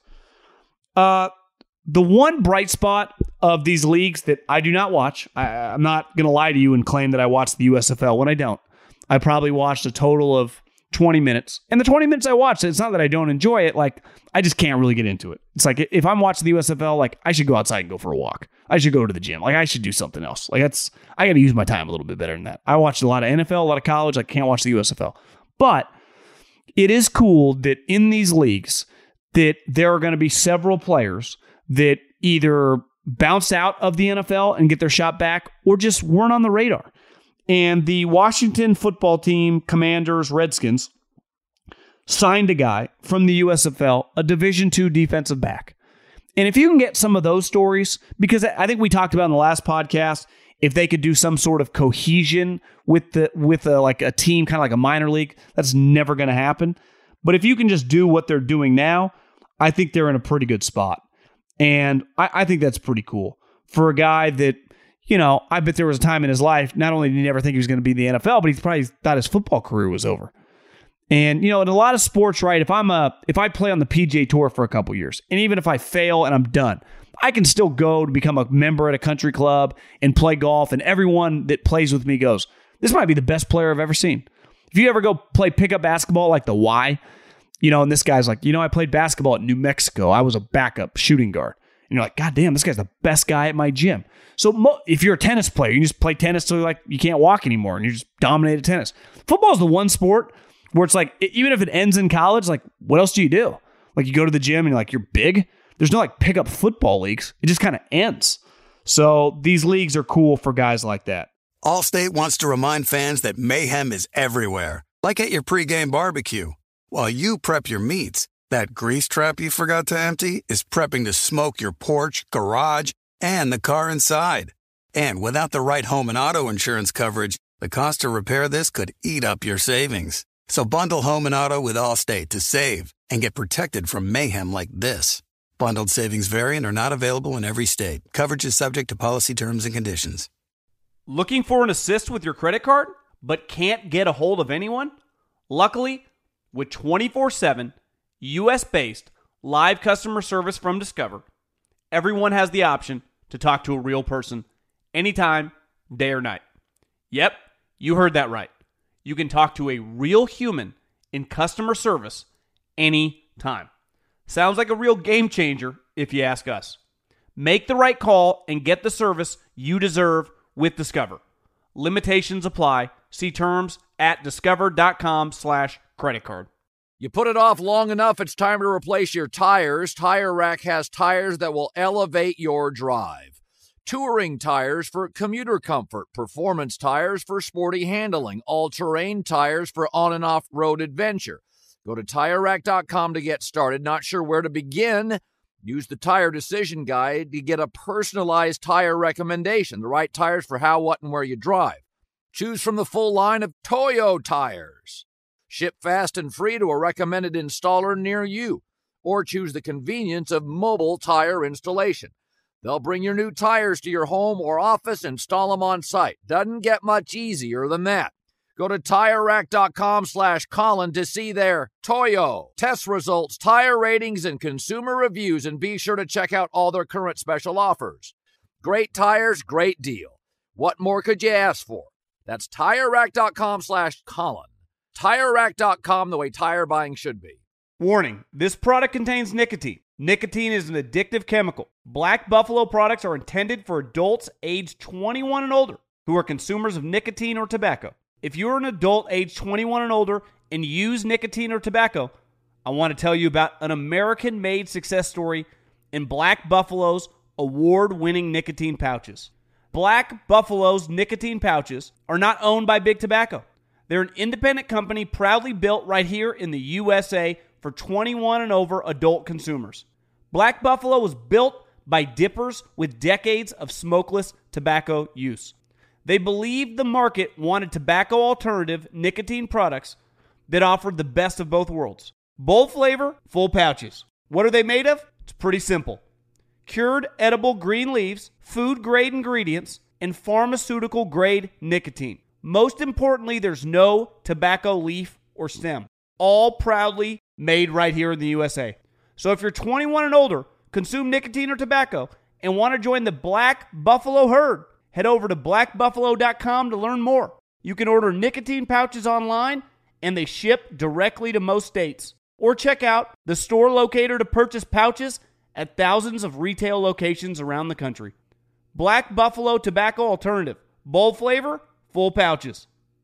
Uh, the one bright spot of these leagues that I do not watch, I, I'm not going to lie to you and claim that I watch the U S F L when I don't. I probably watched a total of twenty minutes. And the twenty minutes I watched, it's not that I don't enjoy it. Like, I just can't really get into it. It's like, if I'm watching the U S F L, like, I should go outside and go for a walk. I should go to the gym. Like, I should do something else. Like, that's, I got to use my time a little bit better than that. I watched a lot of N F L, a lot of college. I can't watch the U S F L. But it is cool that in these leagues that there are going to be several players that either bounce out of the N F L and get their shot back or just weren't on the radar. And the Washington football team, Commanders, Redskins, signed a guy from the U S F L, a Division two defensive back. And if you can get some of those stories, because I think we talked about in the last podcast, if they could do some sort of cohesion with the with a, like a team, kind of like a minor league, that's never going to happen. But if you can just do what they're doing now, I think they're in a pretty good spot. And I, I think that's pretty cool for a guy that, you know, I bet there was a time in his life, not only did he never think he was going to be in the N F L, but he probably thought his football career was over. And, you know, in a lot of sports, right, if I'm a, if I play on the P G A Tour for a couple years, and even if I fail and I'm done, I can still go to become a member at a country club and play golf, and everyone that plays with me goes, this might be the best player I've ever seen. If you ever go play pickup basketball like the Y, you know, and this guy's like, you know, I played basketball at New Mexico. I was a backup shooting guard. And you're like, God damn, this guy's the best guy at my gym. So mo- if you're a tennis player, you just play tennis till like you can't walk anymore and you just dominate tennis. Football is the one sport where it's like, even if it ends in college, like, what else do you do? Like, you go to the gym and you're like, you're big. There's no like pickup football leagues. It just kind of ends. So these leagues are cool for guys like that. Allstate wants to remind fans that mayhem is everywhere, like at your pregame barbecue. While you prep your meats, that grease trap you forgot to empty is prepping to smoke your porch, garage, and the car inside. And without the right home and auto insurance coverage, the cost to repair this could eat up your savings. So bundle home and auto with Allstate to save and get protected from mayhem like this. Bundled savings vary and are not available in every state. Coverage is subject to policy terms and conditions. Looking for an assist with your credit card, but can't get a hold of anyone? Luckily, with twenty-four seven, U S-based live customer service from Discover, everyone has the option to talk to a real person anytime, day or night. Yep, you heard that right. You can talk to a real human in customer service anytime. Sounds like a real game changer if you ask us. Make the right call and get the service you deserve with Discover. Limitations apply. See terms at discover.com slash credit card. You put it off long enough, it's time to replace your tires. Tire Rack has tires that will elevate your drive. Touring tires for commuter comfort, performance tires for sporty handling, all-terrain tires for on- and off-road adventure. Go to tire rack dot com to get started. Not sure where to begin? Use the Tire Decision Guide to get a personalized tire recommendation, the right tires for how, what, and where you drive. Choose from the full line of Toyo tires. Ship fast and free to a recommended installer near you. Or choose the convenience of mobile tire installation. They'll bring your new tires to your home or office, install them on site. Doesn't get much easier than that. Go to tire rack dot com slash Colin to see their Toyo test results, tire ratings, and consumer reviews, and be sure to check out all their current special offers. Great tires, great deal. What more could you ask for? That's tire rack dot com slash Colin. tire rack dot com, the way tire buying should be. Warning, this product contains nicotine. Nicotine is an addictive chemical. Black Buffalo products are intended for adults aged twenty-one and older who are consumers of nicotine or tobacco. If you're an adult age twenty-one and older and use nicotine or tobacco, I want to tell you about an American-made success story in Black Buffalo's award-winning nicotine pouches. Black Buffalo's nicotine pouches are not owned by Big Tobacco. They're an independent company proudly built right here in the U S A for twenty-one and over adult consumers. Black Buffalo was built by dippers with decades of smokeless tobacco use. They believed the market wanted tobacco alternative nicotine products that offered the best of both worlds. Bold flavor, full pouches. What are they made of? It's pretty simple. Cured edible green leaves, food-grade ingredients, and pharmaceutical-grade nicotine. Most importantly, there's no tobacco leaf or stem. All proudly made right here in the U S A. So if you're twenty-one and older, consume nicotine or tobacco, and want to join the Black Buffalo herd, head over to black buffalo dot com to learn more. You can order nicotine pouches online, and they ship directly to most states. Or check out the store locator to purchase pouches at thousands of retail locations around the country. Black Buffalo Tobacco Alternative. Bold flavor, full pouches.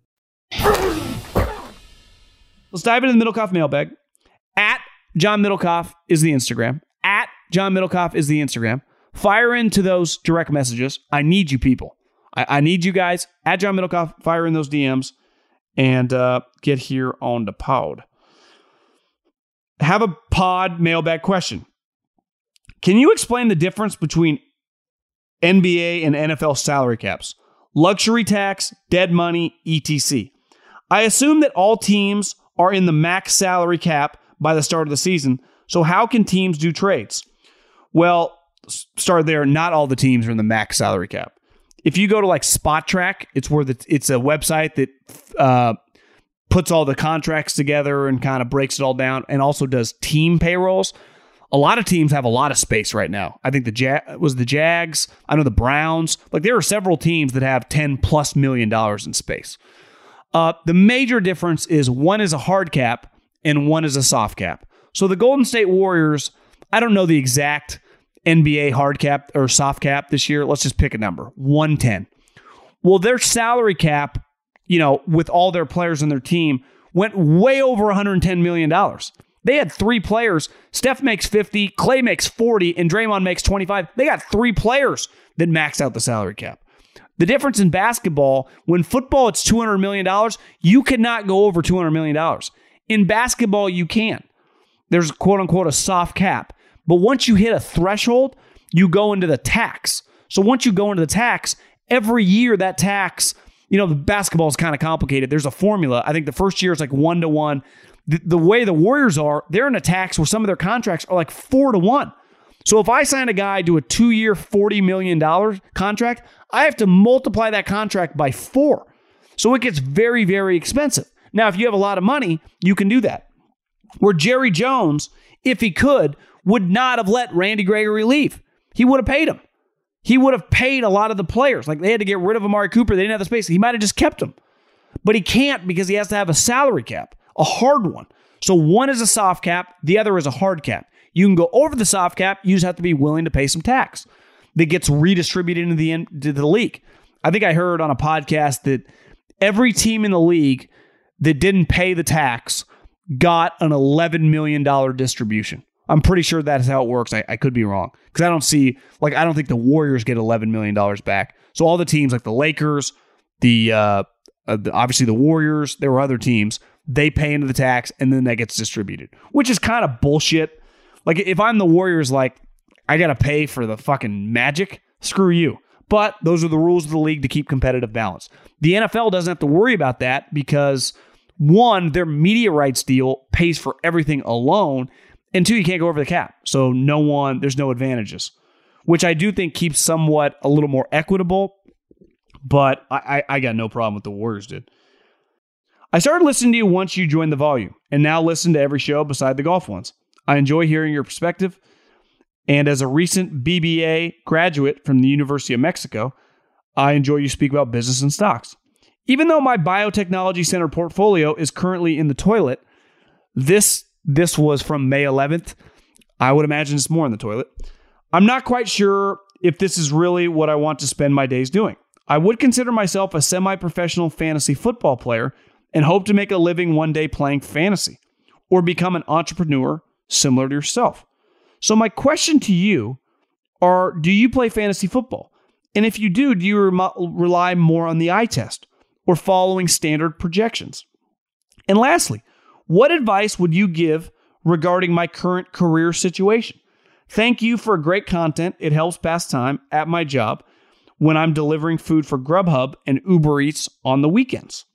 Let's dive into the Middlecoff mailbag. At John Middlecoff is the Instagram. At John Middlecoff is the Instagram. Fire into those direct messages. I need you people. I, I need you guys. At John Middlecoff, fire in those D Ms and uh, get here on the pod. Have a pod mailbag question. Can you explain the difference between N B A and N F L salary caps? Luxury tax, dead money, et cetera. I assume that all teams are in the max salary cap by the start of the season. So how can teams do trades? Well, start there. Not all the teams are in the max salary cap. If you go to like Spot Track, it's where the, it's a website that uh, puts all the contracts together and kind of breaks it all down, and also does team payrolls. A lot of teams have a lot of space right now. I think the Jag was the Jags. I know the Browns. Like there are several teams that have ten plus million dollars in space. Uh, the major difference is one is a hard cap and one is a soft cap. So the Golden State Warriors, I don't know the exact N B A hard cap or soft cap this year. Let's just pick a number, one ten. Well, their salary cap, you know, with all their players on their team, went way over one hundred ten million dollars. They had three players. Steph makes fifty, Clay makes forty, and Draymond makes twenty-five. They got three players that maxed out the salary cap. The difference in basketball, when football it's two hundred million dollars, you cannot go over two hundred million dollars. In basketball, you can. There's quote unquote a soft cap. But once you hit a threshold, you go into the tax. So once you go into the tax, every year that tax, you know, the basketball is kind of complicated. There's a formula. I think the first year is like one to one. The, the way the Warriors are, they're in a tax where some of their contracts are like four to one. So if I sign a guy to a two-year, forty million dollars contract, I have to multiply that contract by four. So it gets very, very expensive. Now, if you have a lot of money, you can do that. Where Jerry Jones, if he could, would not have let Randy Gregory leave. He would have paid him. He would have paid a lot of the players. Like they had to get rid of Amari Cooper. They didn't have the space. He might have just kept him. But he can't because he has to have a salary cap, a hard one. So one is a soft cap. The other is a hard cap. You can go over the soft cap. You just have to be willing to pay some tax that gets redistributed into the, into the league. I think I heard on a podcast that every team in the league that didn't pay the tax got an eleven million dollars distribution. I'm pretty sure that's how it works. I, I could be wrong because I don't see, like, I don't think the Warriors get eleven million dollars back. So all the teams like the Lakers, the, uh, uh, the obviously the Warriors, there were other teams, they pay into the tax and then that gets distributed, which is kind of bullshit. Like if I'm the Warriors, like I got to pay for the fucking Magic, screw you. But those are the rules of the league to keep competitive balance. The N F L doesn't have to worry about that because one, their media rights deal pays for everything alone. And two, you can't go over the cap. So no one, there's no advantages, which I do think keeps somewhat a little more equitable. But I, I, I got no problem with the Warriors did. I started listening to you once you joined the volume and now listen to every show beside the golf ones. I enjoy hearing your perspective. And as a recent B B A graduate from the University of Mexico, I enjoy you speak about business and stocks. Even though my biotechnology center portfolio is currently in the toilet, this this was from May eleventh. I would imagine it's more in the toilet. I'm not quite sure if this is really what I want to spend my days doing. I would consider myself a semi-professional fantasy football player and hope to make a living one day playing fantasy or become an entrepreneur similar to yourself. So my question to you are, do you play fantasy football? And if you do, do you re- rely more on the eye test or following standard projections? And lastly, what advice would you give regarding my current career situation? Thank you for great content. It helps pass time at my job when I'm delivering food for Grubhub and Uber Eats on the weekends.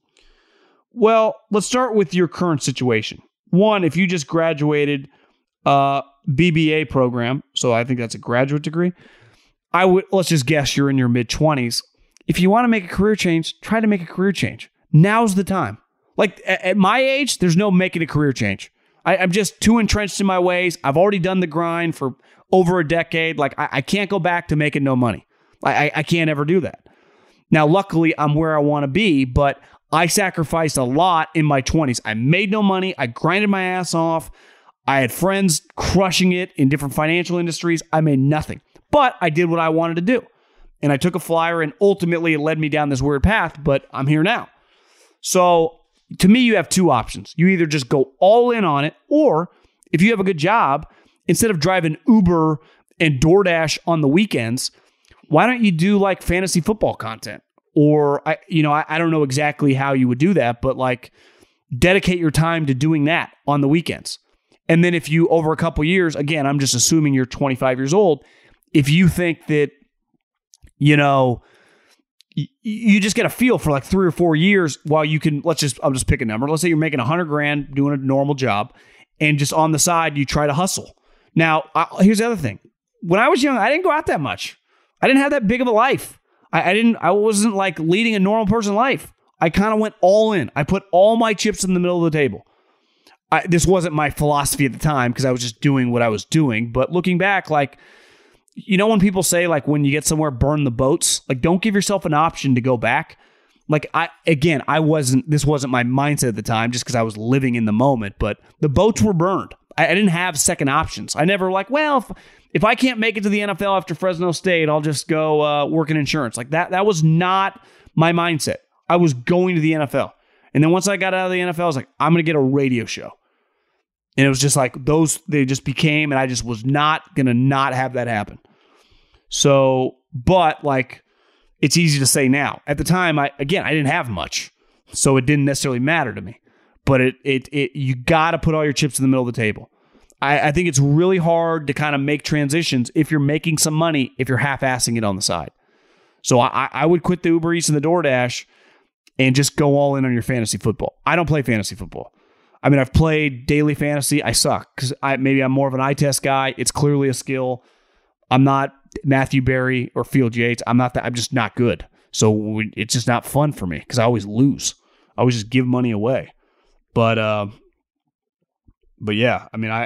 Well, let's start with your current situation. One, if you just graduated a B B A program, so I think that's a graduate degree, I would, let's just guess you're in your mid-twenties. If you want to make a career change, try to make a career change. Now's the time. Like at, at my age, there's no making a career change. I, I'm just too entrenched in my ways. I've already done the grind for over a decade. Like I, I can't go back to making no money. I, I, I can't ever do that. Now, luckily, I'm where I want to be, but I sacrificed a lot in my twenties. I made no money. I grinded my ass off. I had friends crushing it in different financial industries. I made nothing, but I did what I wanted to do. And I took a flyer and ultimately it led me down this weird path, but I'm here now. So to me, you have two options. You either just go all in on it, or if you have a good job, instead of driving Uber and DoorDash on the weekends, why don't you do like fantasy football content? Or, I, you know, I, I don't know exactly how you would do that, but like dedicate your time to doing that on the weekends. And then if you, over a couple years, again, I'm just assuming you're twenty-five years old. If you think that, you know, y- you just get a feel for like three or four years while you can, let's just, I'll just pick a number. Let's say you're making a hundred grand doing a normal job and just on the side, you try to hustle. Now, I, here's the other thing. When I was young, I didn't go out that much. I didn't have that big of a life. I, I didn't, I wasn't like leading a normal person life. I kind of went all in. I put all my chips in the middle of the table. I, this wasn't my philosophy at the time because I was just doing what I was doing. But looking back, like, you know, when people say like, when you get somewhere, burn the boats, like don't give yourself an option to go back. Like I, again, I wasn't, this wasn't my mindset at the time just because I was living in the moment, but the boats were burned. I, I didn't have second options. I never like, well, if, if I can't make it to the N F L after Fresno State, I'll just go uh, work in insurance. Like that, that was not my mindset. I was going to the N F L. And then once I got out of the N F L, I was like, I'm going to get a radio show. And it was just like those, they just became, and I just was not going to not have that happen. So, but like, it's easy to say now. At the time, I again, I didn't have much, so it didn't necessarily matter to me. But it it it you got to put all your chips in the middle of the table. I, I think it's really hard to kind of make transitions if you're making some money, if you're half-assing it on the side. So I, I would quit the Uber Eats and the DoorDash and just go all in on your fantasy football. I don't play fantasy football. I mean, I've played daily fantasy. I suck because I maybe I'm more of an eye test guy. It's clearly a skill. I'm not Matthew Berry or Field Yates. I'm not that. I'm just not good. So we, it's just not fun for me because I always lose. I always just give money away. But uh, but yeah, I mean, I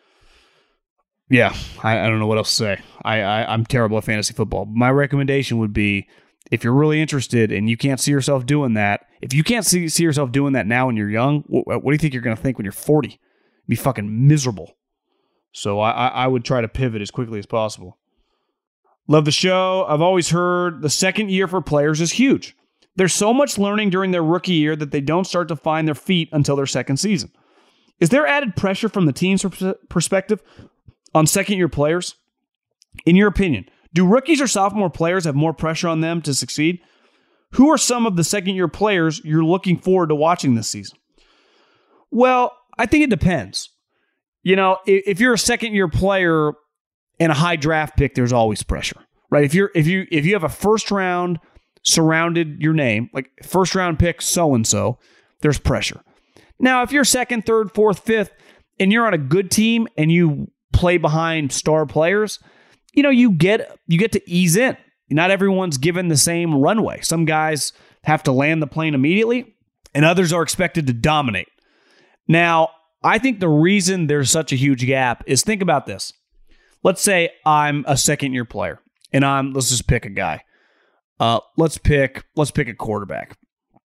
yeah, I, I don't know what else to say. I, I I'm terrible at fantasy football. My recommendation would be, if you're really interested and you can't see yourself doing that, if you can't see, see yourself doing that now when you're young, what, what do you think you're going to think when you're forty? You'd be fucking miserable. So I, I, I would try to pivot as quickly as possible. Love the show. I've always heard the second year for players is huge. There's so much learning during their rookie year that they don't start to find their feet until their second season. Is there added pressure from the team's perspective on second-year players? In your opinion, do rookies or sophomore players have more pressure on them to succeed? Who are some of the second-year players you're looking forward to watching this season? Well, I think it depends. You know, if you're a second-year player and a high draft pick, there's always pressure, right? If you're if you if you have a first round surrounded your name, like first round pick so-and-so, there's pressure. Now, if you're second, third, fourth, fifth, and you're on a good team and you play behind star players, you know, you get you get to ease in. Not everyone's given the same runway. Some guys have to land the plane immediately, and others are expected to dominate. Now, I think the reason there's such a huge gap is, think about this. Let's say I'm a second-year player, and I'm let's just pick a guy. Uh, let's pick let's pick a quarterback.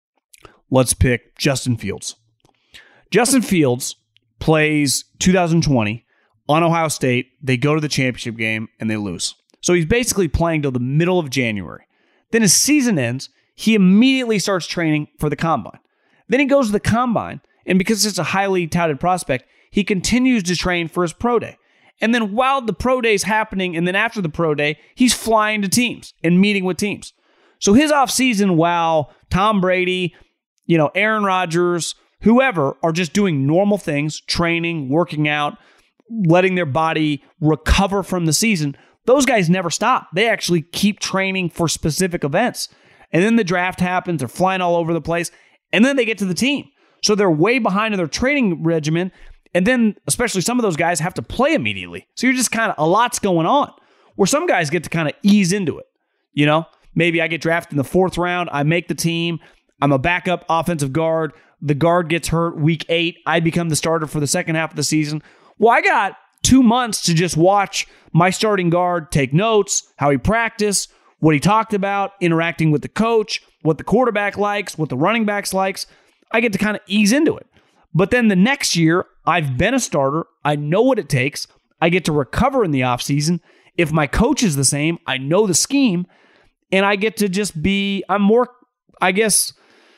Let's pick Justin Fields. Justin Fields plays two thousand twenty on Ohio State. They go to the championship game and they lose. So he's basically playing till the middle of January. Then his season ends. He immediately starts training for the combine. Then he goes to the combine, and because it's a highly touted prospect, he continues to train for his pro day. And then while the pro day is happening, and then after the pro day, he's flying to teams and meeting with teams. So his offseason, while Tom Brady, you know, Aaron Rodgers, whoever are just doing normal things, training, working out, letting their body recover from the season, those guys never stop. They actually keep training for specific events. And then the draft happens, they're flying all over the place, and then they get to the team. So they're way behind in their training regimen, and then especially some of those guys have to play immediately. So you're just kind of, a lot's going on, where some guys get to kind of ease into it. You know, maybe I get drafted in the fourth round, I make the team, I'm a backup offensive guard, the guard gets hurt week eight, I become the starter for the second half of the season. Well, I got two months to just watch my starting guard take notes, how he practiced, what he talked about, interacting with the coach, what the quarterback likes, what the running backs likes. I get to kind of ease into it. But then the next year, I've been a starter. I know what it takes. I get to recover in the offseason. If my coach is the same, I know the scheme, and I get to just be, I'm more, I guess,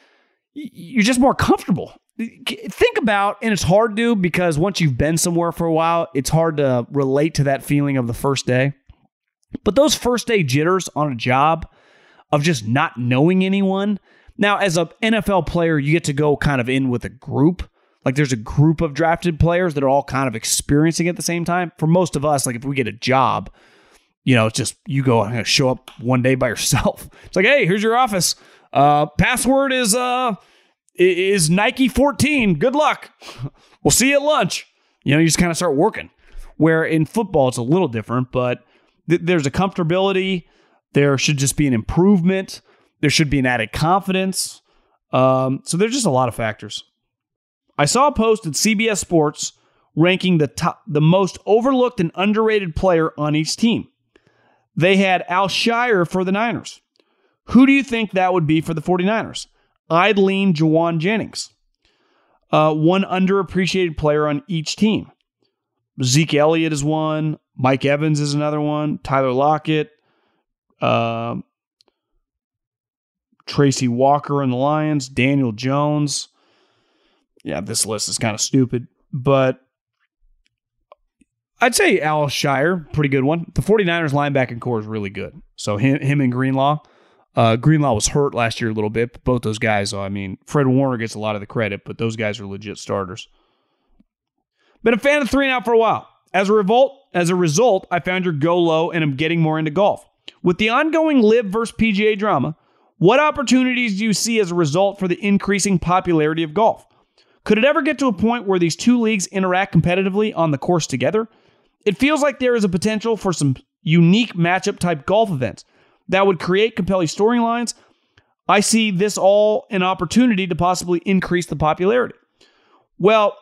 you're just more comfortable. Think about, and it's hard to, because once you've been somewhere for a while, it's hard to relate to that feeling of the first day. But those first day jitters on a job of just not knowing anyone. Now, as an N F L player, you get to go kind of in with a group. Like there's a group of drafted players that are all kind of experiencing it at the same time. For most of us, like if we get a job, you know, it's just you go and show up one day by yourself. It's like, hey, here's your office. Uh, password is uh is Nike fourteen. Good luck. We'll see you at lunch. You know, you just kind of start working. Where in football, it's a little different, but th- there's a comfortability. There should just be an improvement. There should be an added confidence. Um, so there's just a lot of factors. I saw a post at C B S Sports ranking the top, the most overlooked and underrated player on each team. They had Al Shire for the Niners. Who do you think that would be for the 49ers? I'd lean Jawan Jennings. Uh, one underappreciated player on each team. Zeke Elliott is one. Mike Evans is another one. Tyler Lockett. Uh, Tracy Walker and the Lions. Daniel Jones. Yeah, this list is kind of stupid, but I'd say Al Shire, pretty good one. The 49ers linebacking core is really good. So him, him and Greenlaw, Uh, Greenlaw was hurt last year a little bit, but both those guys, I mean, Fred Warner gets a lot of the credit, but those guys are legit starters. Been a fan of three and out for a while. As a result, as a result, I found your go low and I'm getting more into golf. With the ongoing Live versus P G A drama, what opportunities do you see as a result for the increasing popularity of golf? Could it ever get to a point where these two leagues interact competitively on the course together? It feels like there is a potential for some unique matchup type golf events that would create compelling storylines. I see this all an opportunity to possibly increase the popularity. Well,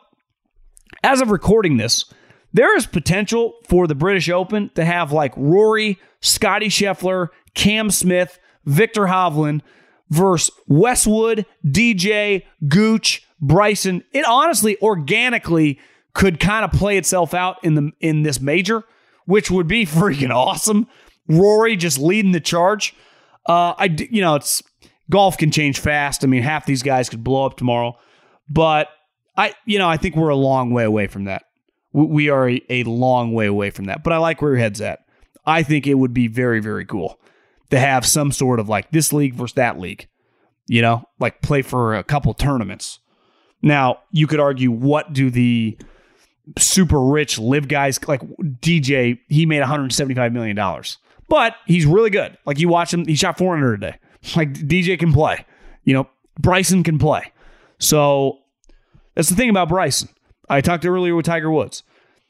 as of recording this, there is potential for the British Open to have like Rory, Scotty Scheffler, Cam Smith, Victor Hovland versus Westwood, D J, Gooch, Bryson. It honestly, organically, could kind of play itself out in the in this major, which would be freaking awesome. Rory just leading the charge. Uh, I you know it's golf can change fast. I mean, half these guys could blow up tomorrow, but I you know I think we're a long way away from that. We are a, a long way away from that. But I like where your head's at. I think it would be very very cool to have some sort of like this league versus that league. You know, like play for a couple tournaments. Now you could argue, what do the super rich live guys like D J? He made one hundred seventy-five million dollars, but he's really good. Like you watch him, he shot four hundred a day. Like D J can play, you know, Bryson can play. So that's the thing about Bryson. I talked earlier with Tiger Woods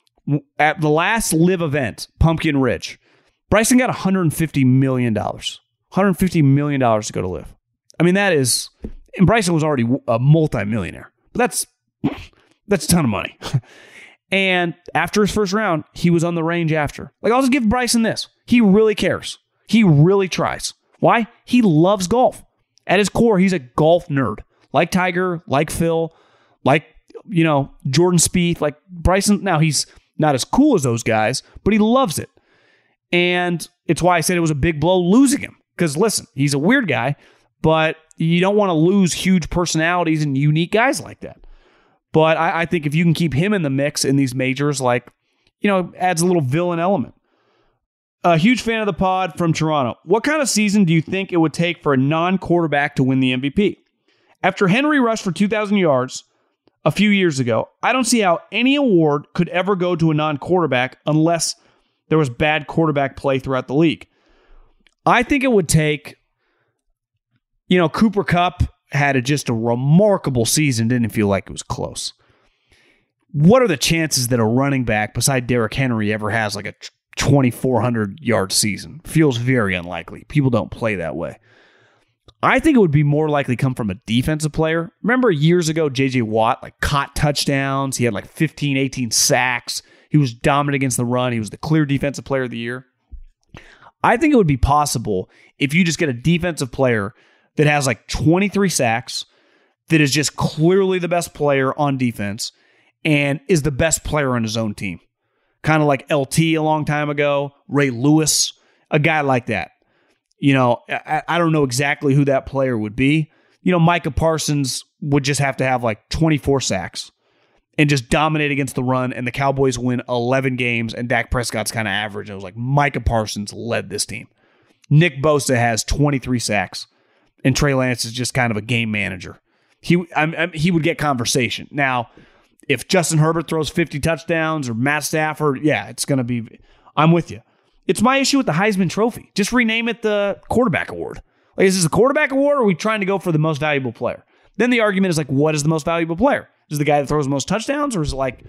at the last live event, Pumpkin Ridge. Bryson got one hundred fifty million dollars, one hundred fifty million dollars to go to live. I mean, that is, and Bryson was already a multi-millionaire, but that's, that's a ton of money. And after his first round, he was on the range after. Like, I'll just give Bryson this. He really cares. He really tries. Why? He loves golf. At his core, he's a golf nerd. Like Tiger, like Phil, like, you know, Jordan Spieth, like Bryson. Now, he's not as cool as those guys, but he loves it. And it's why I said it was a big blow losing him. Because, listen, he's a weird guy, but you don't want to lose huge personalities and unique guys like that. But I, I think if you can keep him in the mix in these majors, like, you know, adds a little villain element. A huge fan of the pod from Toronto. What kind of season do you think it would take for a non-quarterback to win the M V P? After Henry rushed for two thousand yards a few years ago, I don't see how any award could ever go to a non-quarterback unless there was bad quarterback play throughout the league. I think it would take, you know, Cooper Kupp had a, just a remarkable season, didn't feel like it was close. What are the chances that a running back beside Derrick Henry ever has like a twenty-four hundred yard season? Feels very unlikely. People don't play that way. I think it would be more likely come from a defensive player. Remember years ago, J J Watt like caught touchdowns. He had like fifteen, eighteen sacks. He was dominant against the run. He was the clear defensive player of the year. I think it would be possible if you just get a defensive player that has like twenty-three sacks, that is just clearly the best player on defense and is the best player on his own team. Kind of like L T a long time ago, Ray Lewis, a guy like that. You know, I, I don't know exactly who that player would be. You know, Micah Parsons would just have to have like twenty-four sacks and just dominate against the run, and the Cowboys win eleven games, and Dak Prescott's kind of average. I was like, Micah Parsons led this team. Nick Bosa has twenty-three sacks, and Trey Lance is just kind of a game manager. He I'm, I'm, he would get conversation. Now, if Justin Herbert throws fifty touchdowns or Matt Stafford, yeah, it's going to be, I'm with you. It's my issue with the Heisman Trophy. Just rename it the quarterback award. Like, is this a quarterback award, or are we trying to go for the most valuable player? Then the argument is like, what is the most valuable player? Is it the guy that throws the most touchdowns, or is it like,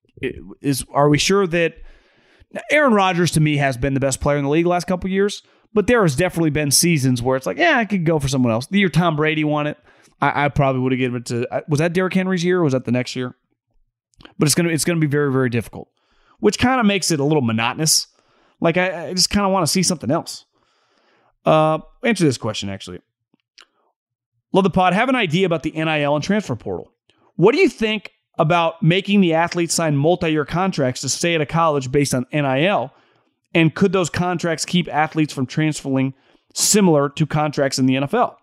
is are we sure that Aaron Rodgers to me has been the best player in the league the last couple of years? But there has definitely been seasons where it's like, yeah, I could go for someone else. The year Tom Brady won it, I, I probably would have given it to. Was that Derrick Henry's year, or was that the next year? But it's gonna it's gonna be very very difficult, which kind of makes it a little monotonous. Like I, I just kind of want to see something else. Uh, answer this question actually. Love the pod. Have an idea about the N I L and transfer portal. What do you think about making the athletes sign multi-year contracts to stay at a college based on N I L? And could those contracts keep athletes from transferring similar to contracts in the N F L?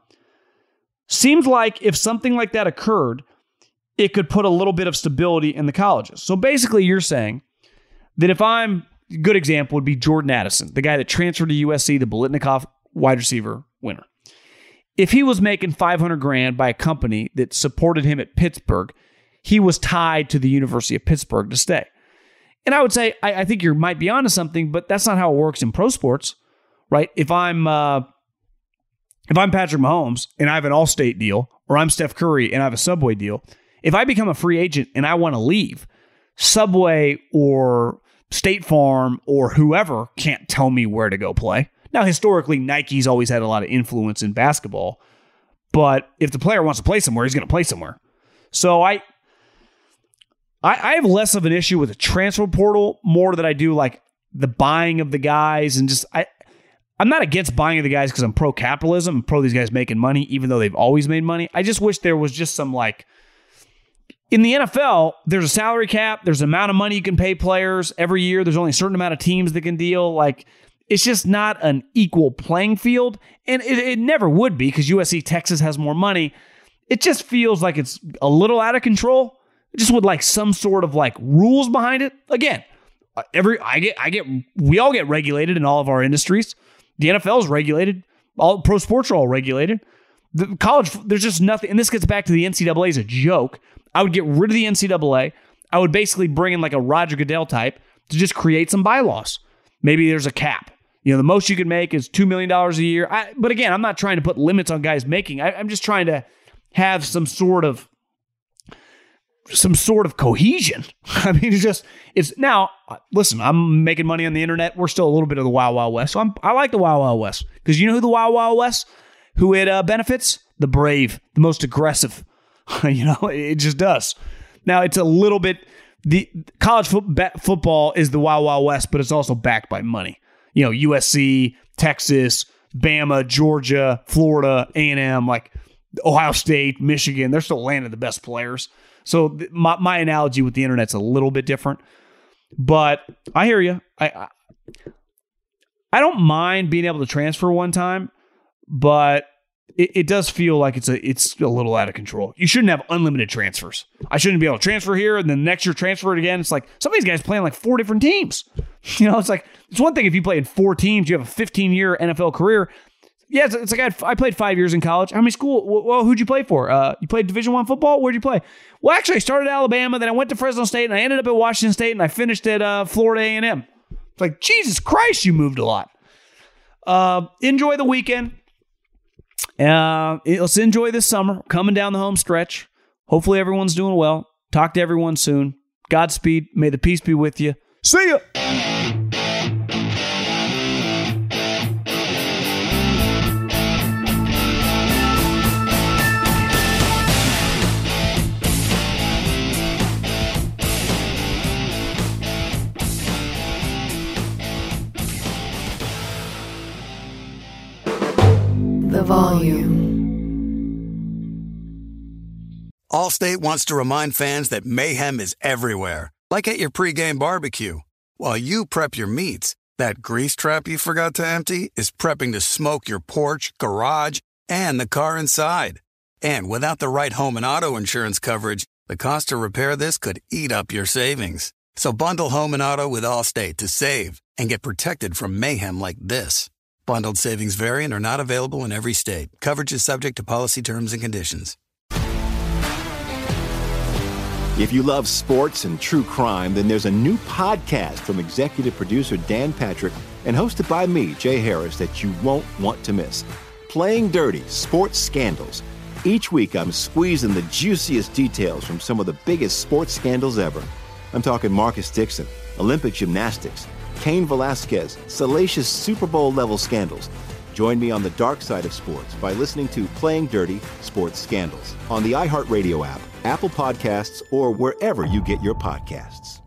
Seems like if something like that occurred, it could put a little bit of stability in the colleges. So basically you're saying that if I'm, a good example would be Jordan Addison, the guy that transferred to U S C, the Biletnikoff wide receiver winner. if he was making five hundred grand by a company that supported him at Pittsburgh, he was tied to the University of Pittsburgh to stay. And I would say, I, I think you might be onto something, but that's not how it works in pro sports, right? If I'm uh, if I'm Patrick Mahomes and I have an Allstate deal, or I'm Steph Curry and I have a Subway deal, if I become a free agent and I want to leave, Subway or State Farm or whoever can't tell me where to go play. Now, historically, Nike's always had a lot of influence in basketball, but if the player wants to play somewhere, he's going to play somewhere. So I, I, I have less of an issue with the transfer portal more than I do like the buying of the guys, and just I, I'm not against buying of the guys because I'm pro capitalism, I'm pro these guys making money, even though they've always made money. I just wish there was just some like. In the N F L, there's a salary cap. There's an amount of money you can pay players every year. There's only a certain amount of teams that can deal. Like, it's just not an equal playing field. And it, it never would be because U S C, Texas has more money. It just feels like it's a little out of control. Just with like some sort of like rules behind it. Again, every I get, I get, we all get regulated in all of our industries. The N F L is regulated. All pro sports are all regulated. The college, there's just nothing. And this gets back to the N C double A as a joke. I would get rid of the N C double A. I would basically bring in like a Roger Goodell type to just create some bylaws. Maybe there's a cap. You know, the most you can make is two million dollars a year. I, but again, I'm not trying to put limits on guys making. I, I'm just trying to have some sort of some sort of cohesion. I mean, it's just, it's now, listen, I'm making money on the internet. We're still a little bit of the Wild Wild West. So I'm, I like the Wild Wild West because you know who the Wild Wild West, who it uh, benefits? The brave, the most aggressive. You know, it just does. Now, it's a little bit, the college fo- ba- football is the Wild Wild West, but it's also backed by money. You know, U S C, Texas, Bama, Georgia, Florida, A and M, like Ohio State, Michigan, they're still landing the best players. So th- my, my analogy with the internet's a little bit different. But I hear you. I, I I don't mind being able to transfer one time, but It, it does feel like it's a it's a little out of control. You shouldn't have unlimited transfers. I shouldn't be able to transfer here and then next year transfer it again. It's like some of these guys playing like four different teams. You know, it's like it's one thing if you play in four teams, you have a fifteen-year N F L career. Yeah, it's, it's like I, had, I played five years in college. How many school? Well, who'd you play for? Uh, you played Division I football? Where'd you play? Well, actually, I started at Alabama, then I went to Fresno State, and I ended up at Washington State, and I finished at uh, Florida A and M. It's like, Jesus Christ, you moved a lot. Uh, enjoy the weekend. Uh, let's enjoy this summer. Coming down the home stretch. Hopefully everyone's doing well. Talk to everyone soon. Godspeed. May the peace be with you. See ya! The volume. Allstate wants to remind fans that mayhem is everywhere, like at your pregame barbecue. While you prep your meats, that grease trap you forgot to empty is prepping to smoke your porch, garage, and the car inside. And without the right home and auto insurance coverage, the cost to repair this could eat up your savings. So bundle home and auto with Allstate to save and get protected from mayhem like this. Bundled savings vary and are not available in every state. Coverage is subject to policy terms and conditions. If you love sports and true crime, then there's a new podcast from executive producer Dan Patrick and hosted by me, Jay Harris, that you won't want to miss. Playing Dirty: Sports Scandals. Each week, I'm squeezing the juiciest details from some of the biggest sports scandals ever. I'm talking Marcus Dixon, Olympic gymnastics, Cain Velasquez, salacious Super Bowl-level scandals. Join me on the dark side of sports by listening to Playing Dirty: Sports Scandals on the iHeartRadio app, Apple Podcasts, or wherever you get your podcasts.